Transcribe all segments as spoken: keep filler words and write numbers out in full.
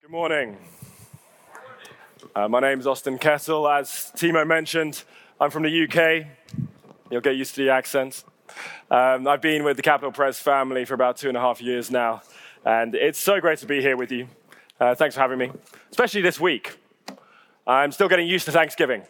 Good morning. Uh, my name is Austin Kessel. As Timo mentioned, I'm from the U K. You'll get used to the accents. Um, I've been with the Capital Press family for about two and a half years now, and it's so great to be here with you. Uh, thanks for having me, especially this week. I'm still getting used to Thanksgiving.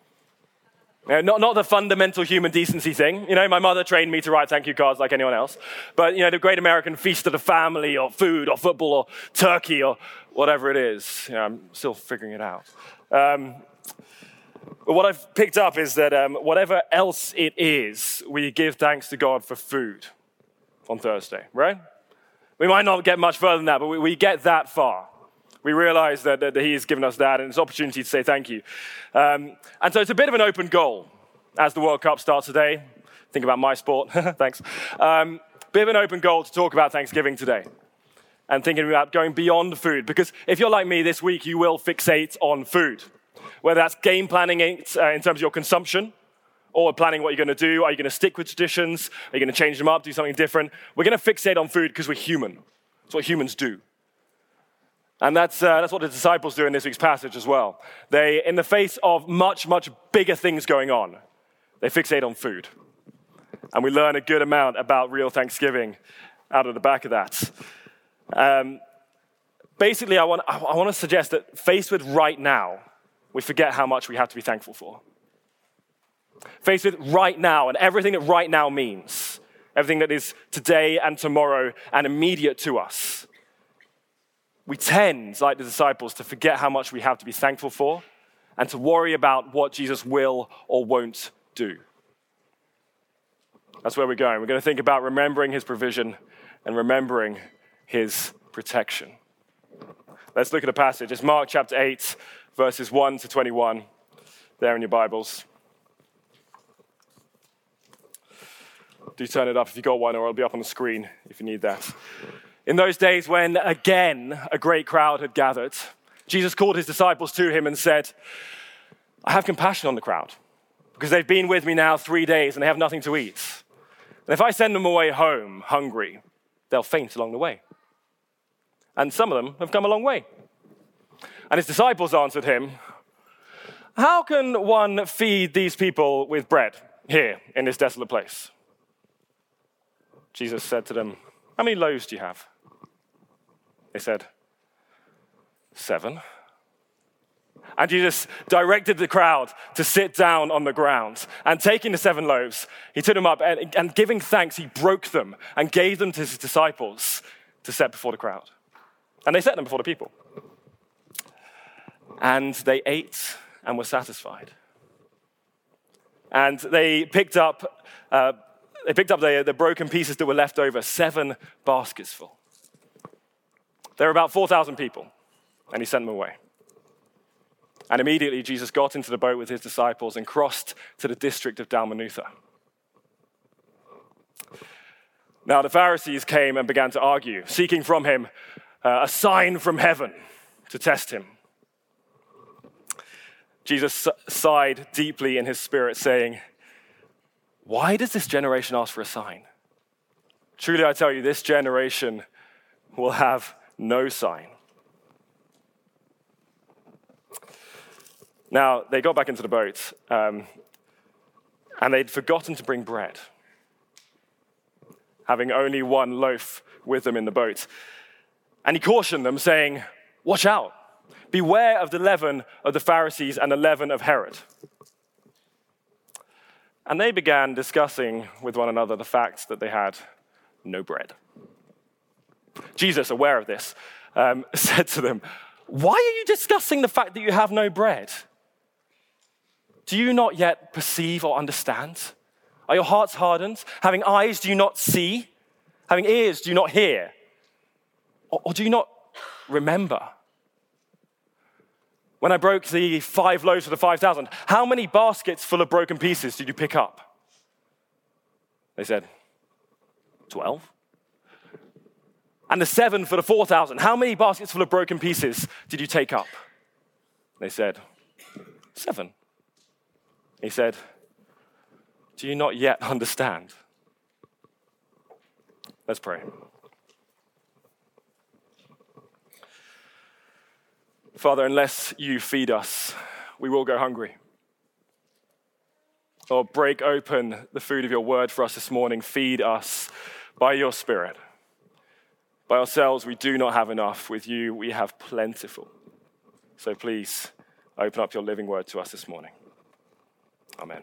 Uh, not, not the fundamental human decency thing. You know, my mother trained me to write thank you cards like anyone else. But, you know, the great American feast of the family or food or football or turkey or whatever it is. You know, I'm still figuring it out. Um, but what I've picked up is that um, whatever else it is, we give thanks to God for food on Thursday, right? We might not get much further than that, but we, we get that far. We realize that, that, that he has given us that, and it's an opportunity to say thank you. Um, and so it's a bit of an open goal as the World Cup starts today. Think about my sport. Thanks. Um, bit of an open goal to talk about Thanksgiving today and thinking about going beyond food. Because if you're like me this week, you will fixate on food, whether that's game planning it, uh, in terms of your consumption or planning what you're going to do. Are you going to stick with traditions? Are you going to change them up, do something different? We're going to fixate on food because we're human. That's what humans do. And that's, uh, that's what the disciples do in this week's passage as well. They, in the face of much, much bigger things going on, they fixate on food. And we learn a good amount about real Thanksgiving out of the back of that. Um, basically, I want, I want to suggest that faced with right now, we forget how much we have to be thankful for. Faced with right now and everything that right now means, everything that is today and tomorrow and immediate to us, we tend, like the disciples, to forget how much we have to be thankful for and to worry about what Jesus will or won't do. That's where we're going. We're going to think about remembering his provision and remembering his protection. Let's look at a passage. It's Mark chapter eight, verses one to twenty-one, there in your Bibles. Do turn it up if you got one, or it'll be up on the screen if you need that. In those days when, again, a great crowd had gathered, Jesus called his disciples to him and said, I have compassion on the crowd because they've been with me now three days and they have nothing to eat. And if I send them away home hungry, they'll faint along the way. And some of them have come a long way. And his disciples answered him, how can one feed these people with bread here in this desolate place? Jesus said to them, how many loaves do you have? They said, seven. And Jesus directed the crowd to sit down on the ground. And taking the seven loaves, he took them up and, and giving thanks, he broke them and gave them to his disciples to set before the crowd. And they set them before the people. And they ate and were satisfied. And they picked up, uh, they picked up the, the broken pieces that were left over, seven baskets full. There were about four thousand people, and he sent them away. And immediately Jesus got into the boat with his disciples and crossed to the district of Dalmanutha. Now the Pharisees came and began to argue, seeking from him uh, a sign from heaven to test him. Jesus sighed deeply in his spirit, saying, why does this generation ask for a sign? Truly I tell you, this generation will have no sign. Now, they got back into the boat, um, and they'd forgotten to bring bread, having only one loaf with them in the boat. And he cautioned them, saying, watch out, beware of the leaven of the Pharisees and the leaven of Herod. And they began discussing with one another the fact that they had no bread. Jesus, aware of this, um, said to them, why are you discussing the fact that you have no bread? Do you not yet perceive or understand? Are your hearts hardened? Having eyes, do you not see? Having ears, do you not hear? Or, or do you not remember? When I broke the five loaves for the five thousand, how many baskets full of broken pieces did you pick up? They said, twelve. And the seven for the four thousand, how many baskets full of broken pieces did you take up? They said, seven. He said, do you not yet understand? Let's pray. Father, unless you feed us, we will go hungry. Lord, break open the food of your word for us this morning. Feed us by your Spirit. By ourselves, we do not have enough. With you, we have plentiful. So please, open up your living word to us this morning. Amen.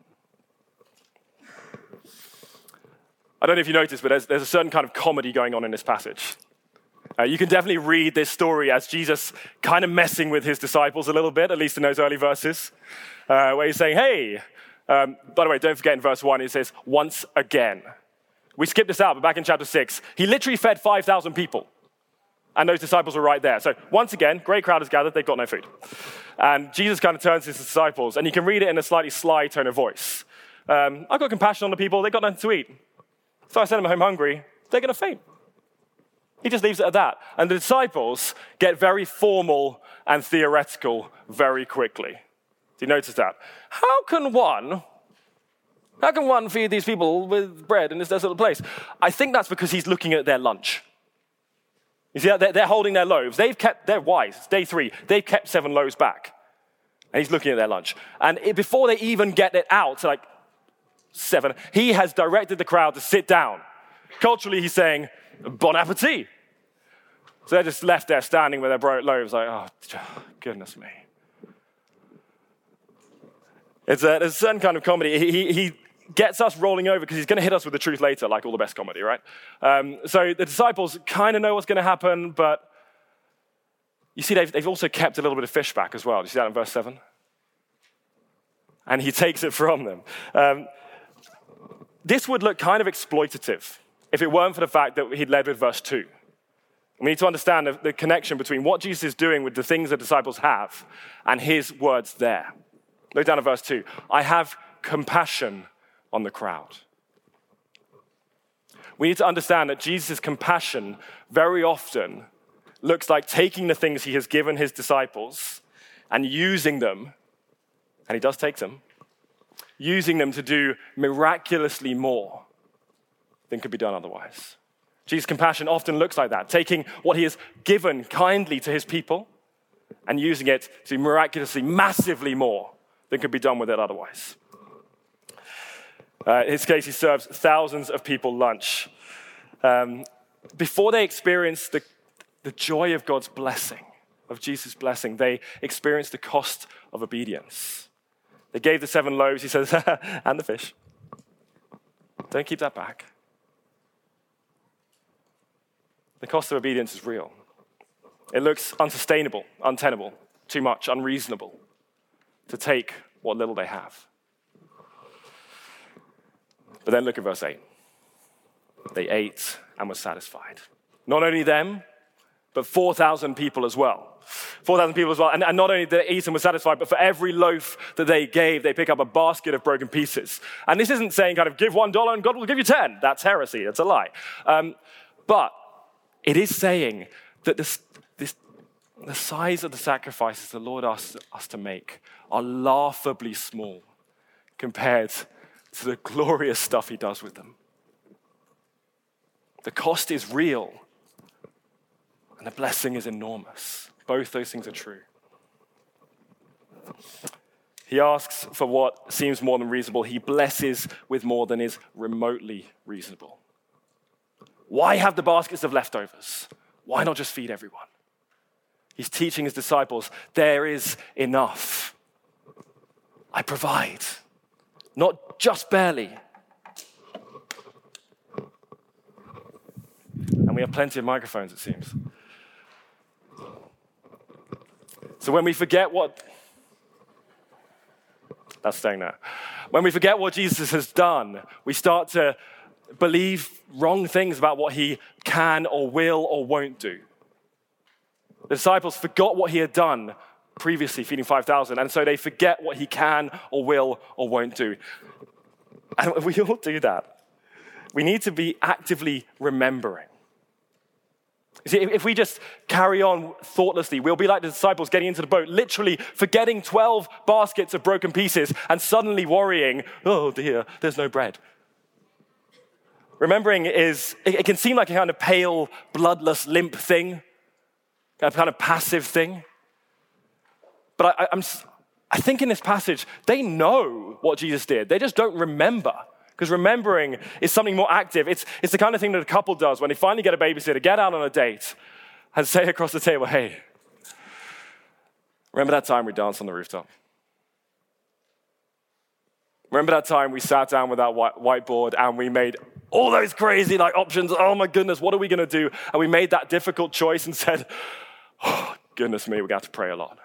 I don't know if you noticed, but there's, there's a certain kind of comedy going on in this passage. Uh, you can definitely read this story as Jesus kind of messing with his disciples a little bit, at least in those early verses, uh, where he's saying, hey, um, by the way, don't forget in verse one, it says, once again. We skipped this out, but back in chapter six, he literally fed five thousand people. And those disciples were right there. So once again, great crowd has gathered, they've got no food. And Jesus kind of turns to his disciples, and you can read it in a slightly sly tone of voice. Um, I've got compassion on the people, they've got nothing to eat. So I send them home hungry, they're going to faint. He just leaves it at that. And the disciples get very formal and theoretical very quickly. Do you notice that? How can one, how can one feed these people with bread in this desolate place? I think that's because he's looking at their lunch. You see, they're, they're holding their loaves. They've kept, they're wise. It's day three. They've kept seven loaves back. And he's looking at their lunch. And it, before they even get it out, to like seven, he has directed the crowd to sit down. Culturally, he's saying, bon appetit. So they're just left there standing with their broken loaves, like, oh, goodness me. It's a, it's a certain kind of comedy. He, he gets us rolling over because he's going to hit us with the truth later, like all the best comedy, right? Um, so the disciples kind of know what's going to happen, but you see, they've, they've also kept a little bit of fish back as well. Do you see that in verse seven? And he takes it from them. Um, this would look kind of exploitative if it weren't for the fact that he'd led with verse two. We need to understand the, the connection between what Jesus is doing with the things the disciples have and his words there. Look down at verse two. I have compassion on the crowd. We need to understand that Jesus' compassion very often looks like taking the things he has given his disciples and using them, and he does take them, using them to do miraculously more than could be done otherwise. Jesus' compassion often looks like that, taking what he has given kindly to his people and using it to do miraculously, massively more than could be done with it otherwise. Uh, in his case, he serves thousands of people lunch. Um, before they experience the, the joy of God's blessing, of Jesus' blessing, they experienced the cost of obedience. They gave the seven loaves, he says, and the fish. Don't keep that back. The cost of obedience is real. It looks unsustainable, untenable, too much, unreasonable to take what little they have. But then look at verse eight. They ate and were satisfied. Not only them, but four thousand people as well. four thousand people as well. And, and not only did they eat and were satisfied, but for every loaf that they gave, they pick up a basket of broken pieces. And this isn't saying kind of give one dollar and God will give you ten. That's heresy. That's a lie. Um, but it is saying that this, this, the size of the sacrifices the Lord asks us to make are laughably small compared to the glorious stuff he does with them. The cost is real, and the blessing is enormous. Both those things are true. He asks for what seems more than reasonable. He blesses with more than is remotely reasonable. Why have the baskets of leftovers? Why not just feed everyone? He's teaching his disciples, there is enough. I provide, not just barely. And we have plenty of microphones, it seems. So when we forget what, that's staying there. When we forget what Jesus has done, we start to believe wrong things about what he can or will or won't do. The disciples forgot what he had done previously, feeding five thousand, and so they forget what he can or will or won't do. And we all do that. We need to be actively remembering. You see, if we just carry on thoughtlessly, we'll be like the disciples getting into the boat, literally forgetting twelve baskets of broken pieces and suddenly worrying, oh dear, there's no bread. Remembering is, it can seem like a kind of pale, bloodless, limp thing, a kind of passive thing. But I, I'm, I think in this passage, they know what Jesus did. They just don't remember. Because remembering is something more active. It's, it's the kind of thing that a couple does when they finally get a babysitter, get out on a date, and say across the table, hey, remember that time we danced on the rooftop? Remember that time we sat down with that white, whiteboard and we made all those crazy like options? Oh my goodness, what are we going to do? And we made that difficult choice and said, oh, goodness me, we're going to have to pray a lot.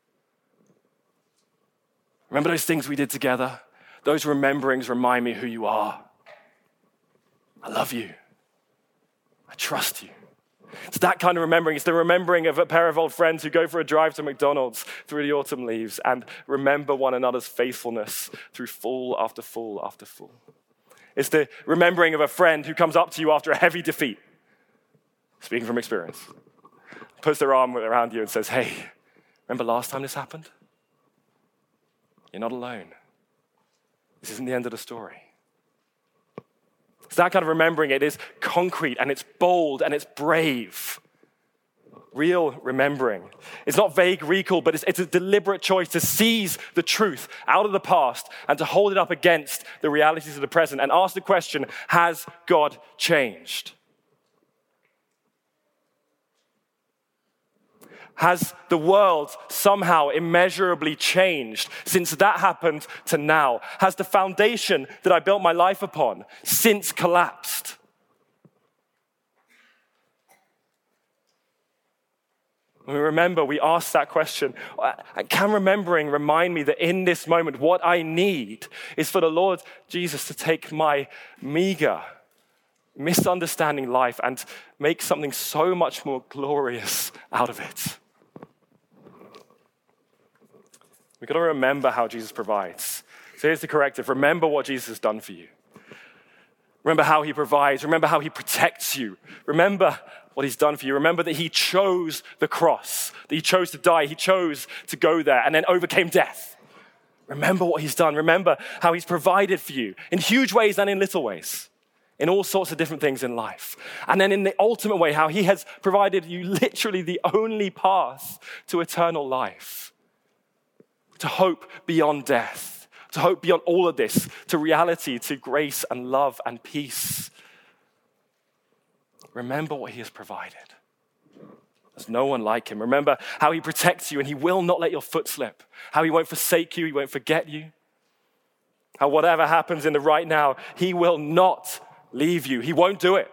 Remember those things we did together? Those rememberings remind me who you are. I love you. I trust you. It's that kind of remembering. It's the remembering of a pair of old friends who go for a drive to McDonald's through the autumn leaves and remember one another's faithfulness through fall after fall after fall. It's the remembering of a friend who comes up to you after a heavy defeat, speaking from experience, puts their arm around you and says, hey, remember last time this happened? You're not alone. This isn't the end of the story. It's that kind of remembering. It is concrete and it's bold and it's brave. Real remembering. It's not vague recall, but it's, it's a deliberate choice to seize the truth out of the past and to hold it up against the realities of the present and ask the question, has God changed? Has the world somehow immeasurably changed since that happened to now? Has the foundation that I built my life upon since collapsed? When we remember, we ask that question. Can remembering remind me that in this moment, what I need is for the Lord Jesus to take my meager, misunderstanding life and make something so much more glorious out of it? We've got to remember how Jesus provides. So here's the corrective. Remember what Jesus has done for you. Remember how he provides. Remember how he protects you. Remember what he's done for you. Remember that he chose the cross, that he chose to die. He chose to go there and then overcame death. Remember what he's done. Remember how he's provided for you in huge ways and in little ways, in all sorts of different things in life. And then in the ultimate way, how he has provided you literally the only path to eternal life. To hope beyond death, to hope beyond all of this, to reality, to grace and love and peace. Remember what he has provided. There's no one like him. Remember how he protects you and he will not let your foot slip. How he won't forsake you, he won't forget you. How whatever happens in the right now, he will not leave you. He won't do it.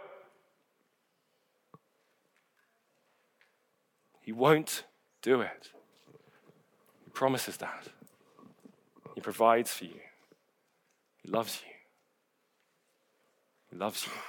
He won't do it. He promises that. He provides for you. He loves you. He loves you.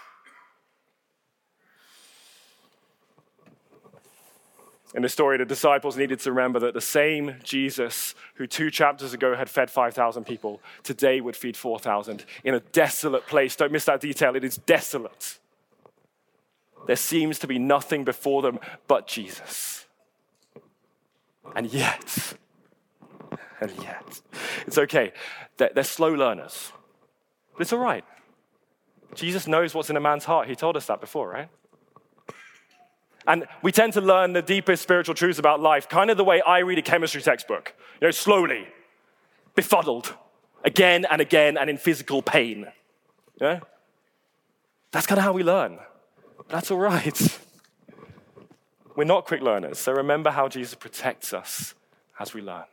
In the story, the disciples needed to remember that the same Jesus who two chapters ago had fed five thousand people, today would feed four thousand in a desolate place. Don't miss that detail. It is desolate. There seems to be nothing before them but Jesus. And yet, and yet, it's okay. They're, they're slow learners. But it's all right. Jesus knows what's in a man's heart. He told us that before, right? And we tend to learn the deepest spiritual truths about life kind of the way I read a chemistry textbook. You know, slowly, befuddled, again and again, and in physical pain. You know? That's kind of how we learn. But that's all right. We're not quick learners, so remember how Jesus protects us as we learn.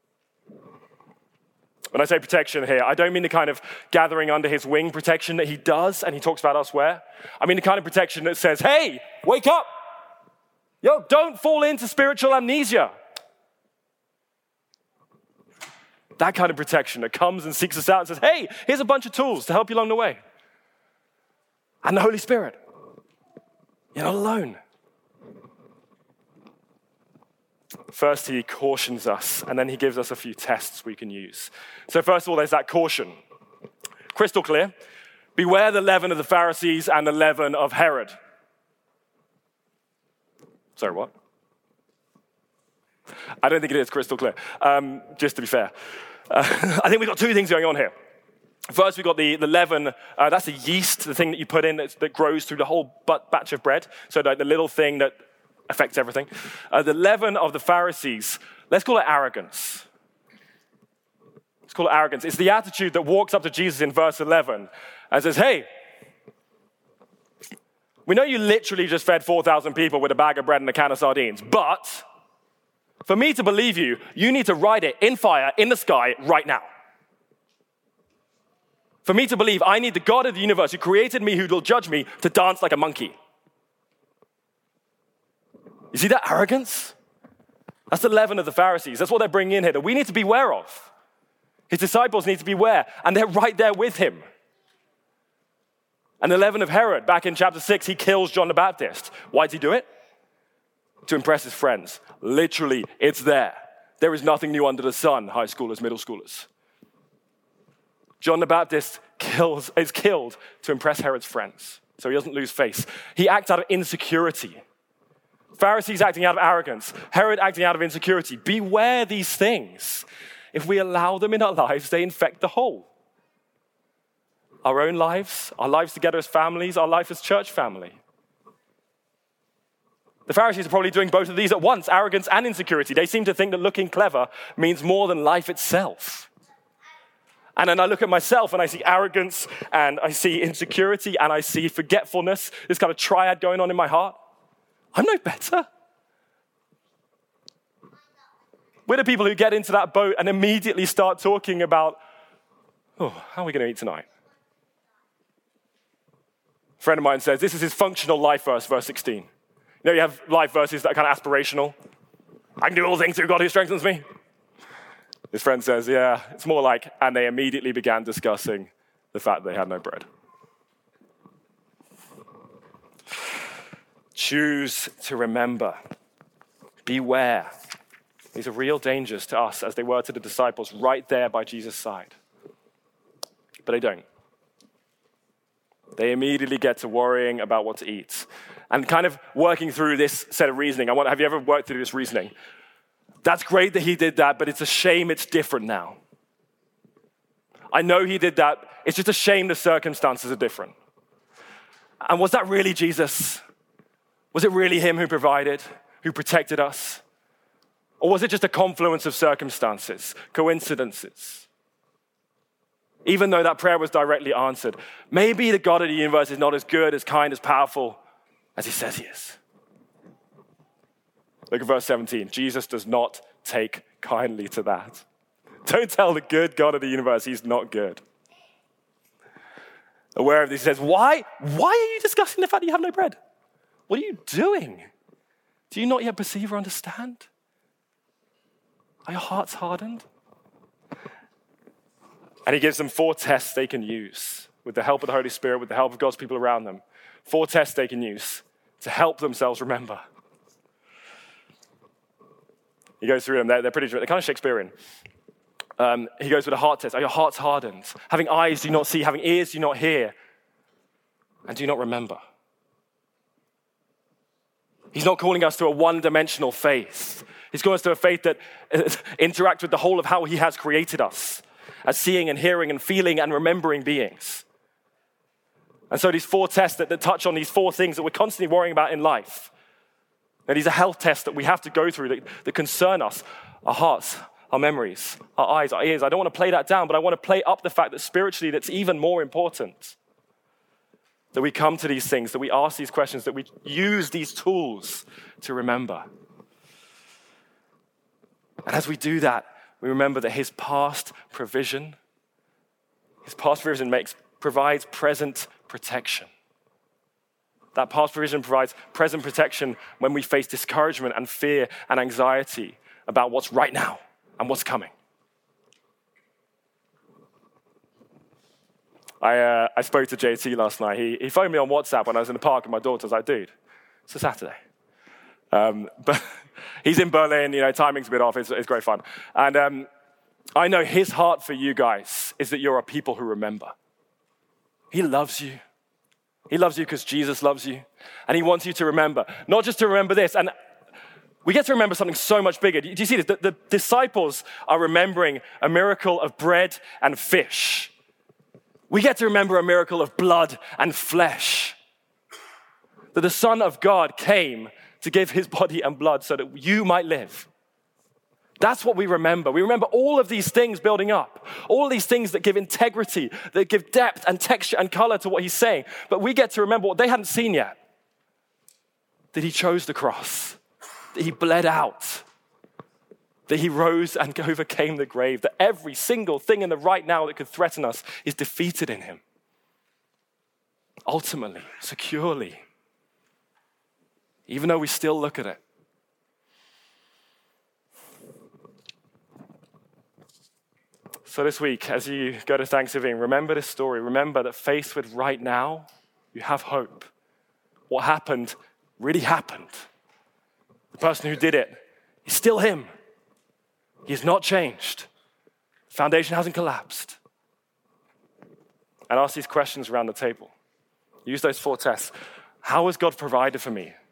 When I say protection here, I don't mean the kind of gathering under his wing protection that he does and he talks about elsewhere. I mean the kind of protection that says, hey, wake up. Yo, don't fall into spiritual amnesia. That kind of protection that comes and seeks us out and says, hey, here's a bunch of tools to help you along the way. And the Holy Spirit. You're not alone. First, he cautions us, and then he gives us a few tests we can use. So first of all, there's that caution. Crystal clear. Beware the leaven of the Pharisees and the leaven of Herod. Sorry, what? I don't think it is crystal clear, um, just to be fair. Uh, I think we've got two things going on here. First, we've got the, the leaven. Uh, that's the yeast, the thing that you put in that, that grows through the whole batch of bread. So like the little thing that affects everything. Uh, the leaven of the Pharisees, let's call it arrogance. Let's call it arrogance. It's the attitude that walks up to Jesus in verse eleven and says, hey, we know you literally just fed four thousand people with a bag of bread and a can of sardines, but for me to believe you, you need to ride it in fire in the sky right now. For me to believe, I need the God of the universe who created me, who will judge me, to dance like a monkey. You see that arrogance? That's the leaven of the Pharisees. That's what they're bringing in here, that we need to be aware of. His disciples need to be aware, and they're right there with him. And the leaven of Herod, back in chapter six, he kills John the Baptist. Why did he do it? To impress his friends. Literally, it's there. There is nothing new under the sun, high schoolers, middle schoolers. John the Baptist kills, is killed to impress Herod's friends, so he doesn't lose face. He acts out of insecurity. Pharisees acting out of arrogance. Herod acting out of insecurity. Beware these things. If we allow them in our lives, they infect the whole. Our own lives, our lives together as families, our life as church family. The Pharisees are probably doing both of these at once, arrogance and insecurity. They seem to think that looking clever means more than life itself. And then I look at myself and I see arrogance and I see insecurity and I see forgetfulness, this kind of triad going on in my heart. I'm no better. We're the people who get into that boat and immediately start talking about, oh, how are we going to eat tonight? A friend of mine says, this is his functional life verse, verse sixteen. You know, you have life verses that are kind of aspirational. I can do all things through God who strengthens me. His friend says, yeah, it's more like, and they immediately began discussing the fact that they had no bread. Choose to remember. Beware. These are real dangers to us as they were to the disciples right there by Jesus' side. But they don't. They immediately get to worrying about what to eat. And kind of working through this set of reasoning. I want, have you ever worked through this reasoning? That's great that he did that, but it's a shame it's different now. I know he did that. It's just a shame the circumstances are different. And was that really Jesus? Was it really him who provided, who protected us? Or was it just a confluence of circumstances, coincidences? Even though that prayer was directly answered, maybe the God of the universe is not as good, as kind, as powerful as he says he is. Look at verse seventeen. Jesus does not take kindly to that. Don't tell the good God of the universe he's not good. Aware of this, he says, why? Why are you discussing the fact that you have no bread? What are you doing? Do you not yet perceive or understand? Are your hearts hardened? And he gives them four tests they can use with the help of the Holy Spirit, with the help of God's people around them. Four tests they can use to help themselves remember. He goes through them. They're, they're pretty, they're kind of Shakespearean. Um, he goes with a heart test. Are your hearts hardened? Having eyes, do you not see? Having ears, do you not hear? And do you not remember? He's not calling us to a one-dimensional faith. He's calling us to a faith that interacts with the whole of how he has created us as seeing and hearing and feeling and remembering beings. And so these four tests that, that touch on these four things that we're constantly worrying about in life. And these are health tests that we have to go through that, that concern us, our hearts, our memories, our eyes, our ears. I don't want to play that down, but I want to play up the fact that spiritually that's even more important. That we come to these things, that we ask these questions, that we use these tools to remember. And as we do that, we remember that his past provision, his past provision makes, provides present protection. That past provision provides present protection when we face discouragement and fear and anxiety about what's right now and what's coming. I uh, I spoke to J T last night. He, he phoned me on WhatsApp when I was in the park with my daughter. I was like, dude, it's a Saturday. Um, but he's in Berlin, you know, timing's a bit off. It's, it's great fun. And um, I know his heart for you guys is that you're a people who remember. He loves you. He loves you because Jesus loves you. And he wants you to remember. Not just to remember this. And we get to remember something so much bigger. Do you see this? The, the disciples are remembering a miracle of bread and fish. We get to remember a miracle of blood and flesh. That the Son of God came to give his body and blood so that you might live. That's what we remember. We remember all of these things building up, all of these things that give integrity, that give depth and texture and color to what he's saying. But we get to remember what they hadn't seen yet, that he chose the cross, that he bled out, that he rose and overcame the grave, that every single thing in the right now that could threaten us is defeated in him. Ultimately, securely, even though we still look at it. So this week, as you go to Thanksgiving, remember this story. Remember that faced with right now, you have hope. What happened really happened. The person who did it is still him. He has not changed. The foundation hasn't collapsed. And ask these questions around the table. Use those four tests. How has God provided for me?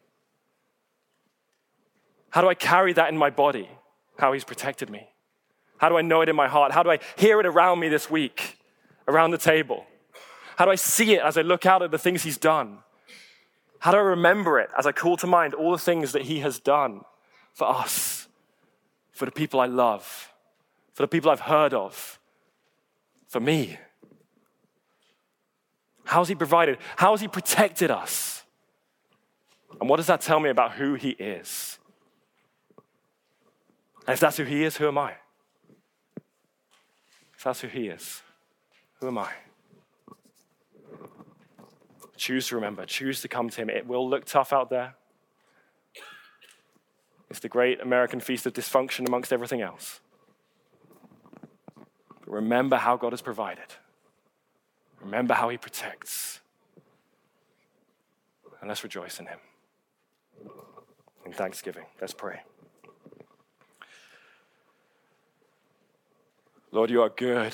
How do I carry that in my body? How he's protected me? How do I know it in my heart? How do I hear it around me this week, around the table? How do I see it as I look out at the things he's done? How do I remember it as I call to mind all the things that he has done for us, for the people I love, for the people I've heard of, for me? How has he provided? How has he protected us? And what does that tell me about who he is? And if that's who he is, who am I? If that's who he is, who am I? Choose to remember, choose to come to him. It will look tough out there. It's the great American feast of dysfunction amongst everything else. But remember how God has provided. Remember how he protects. And let's rejoice in him. In thanksgiving, let's pray. Lord, you are good.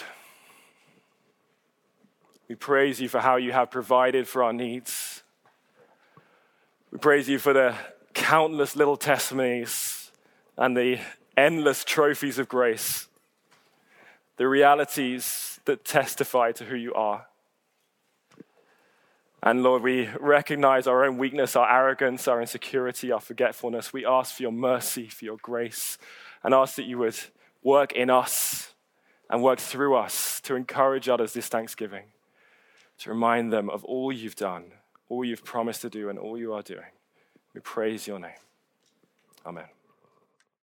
We praise you for how you have provided for our needs. We praise you for the countless little testimonies and the endless trophies of grace, the realities that testify to who you are. And Lord, we recognize our own weakness, our arrogance, our insecurity, our forgetfulness. We ask for your mercy, for your grace, and ask that you would work in us and work through us to encourage others this Thanksgiving, to remind them of all you've done, all you've promised to do, and all you are doing. We praise your name. Amen.